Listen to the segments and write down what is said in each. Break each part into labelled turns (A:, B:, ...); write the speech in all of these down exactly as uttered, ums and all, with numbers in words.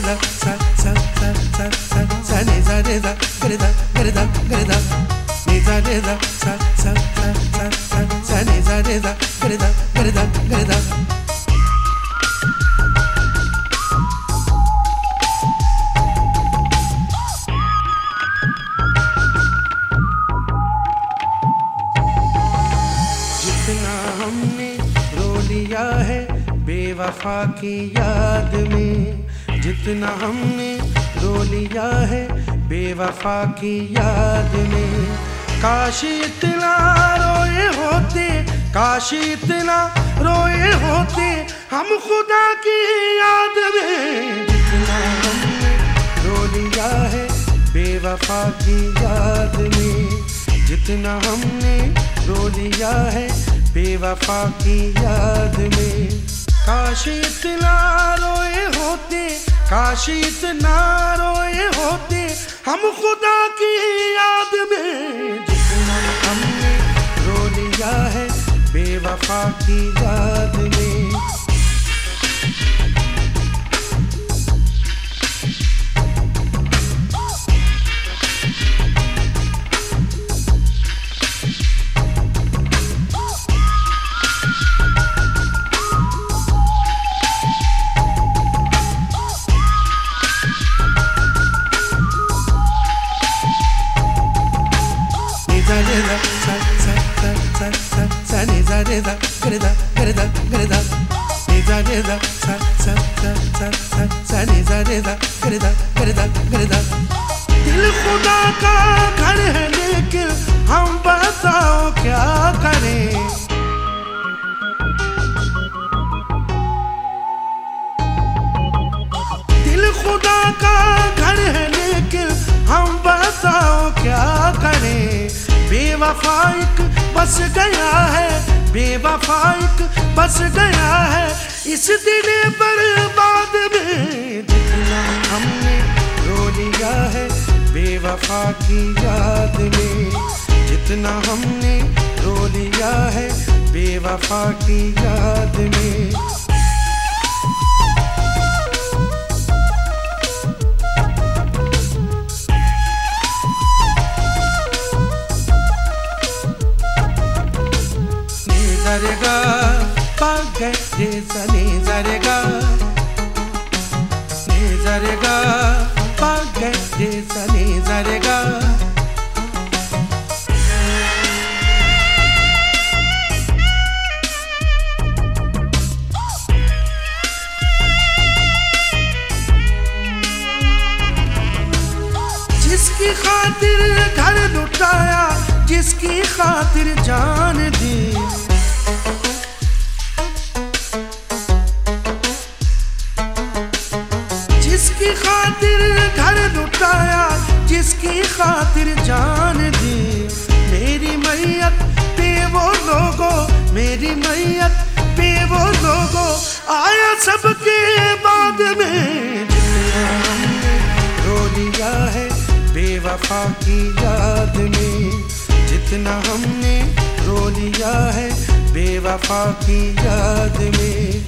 A: दा सा सा सा सा सा सा नि सा रे दा रे दा रे दा रे दा नि सा रे दा सा सा सा सा सा सा नि सा रे दा रे दा रे दा रे दा। जितना हमने रो लिया है बेवफा की याद में, जितना हमने रो लिया है बेवफा की याद में। काश इतना रोए होते, काश इतना रोए होते हम खुदा की याद में। जितना हमने रो लिया है बेवफा की याद में, जितना हमने रो लिया है बेवफा की याद में। काश इतना रोए होते, काश इतना रोए होते हम खुदा की याद में। जितना हमने रो लिया है बेवफा की याद में। Sa sa sa sa sa sa ni sa re da re da re da re da ni sa re da sa sa sa sa sa sa ni sa re da re da re da re da। दिल खुदा का घर है लेकिन हम बताओ क्या करें। दिल खुदा का घर है लेकिन हम बताओ क्या करें। बेवफा एक बस गया है, बेवफा एक बस गया है इस दिल बर्बाद में। जितना हमने रो लिया है बेवफा की याद में, जितना हमने रो लिया है बेवफा की याद में। Zarega, paga, re sa ni zarega, ni zarega, paga, re sa ni zarega। जिसकी खातिर घर लुटाया, जिसकी खातिर जान दी, जिसकी खातिर घर लुटाया, जिसकी खातिर जान दी। मेरी मैयत पे वो लोगों, मेरी मैयत पे वो लोगों आया सबके बाद में। जितना हमने रो लिया है बेवफा की याद में, जितना हमने रो लिया है बेवफा की याद में।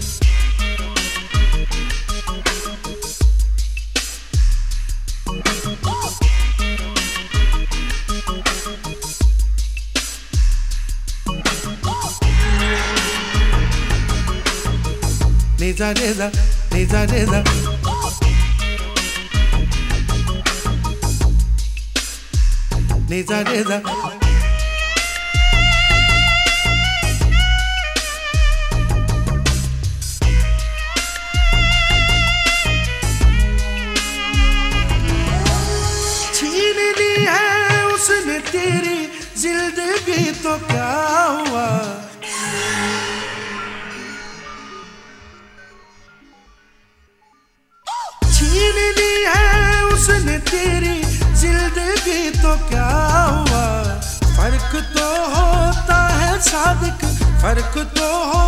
A: Ni za re za, ni za re za, ni za re za। छीन ली है उसने तेरी जिंदगी तो क्या हुआ। छीन ली है उसने तेरी जिंदगी तो क्या हुआ। फर्क तो होता है सादिक, फर्क तो हो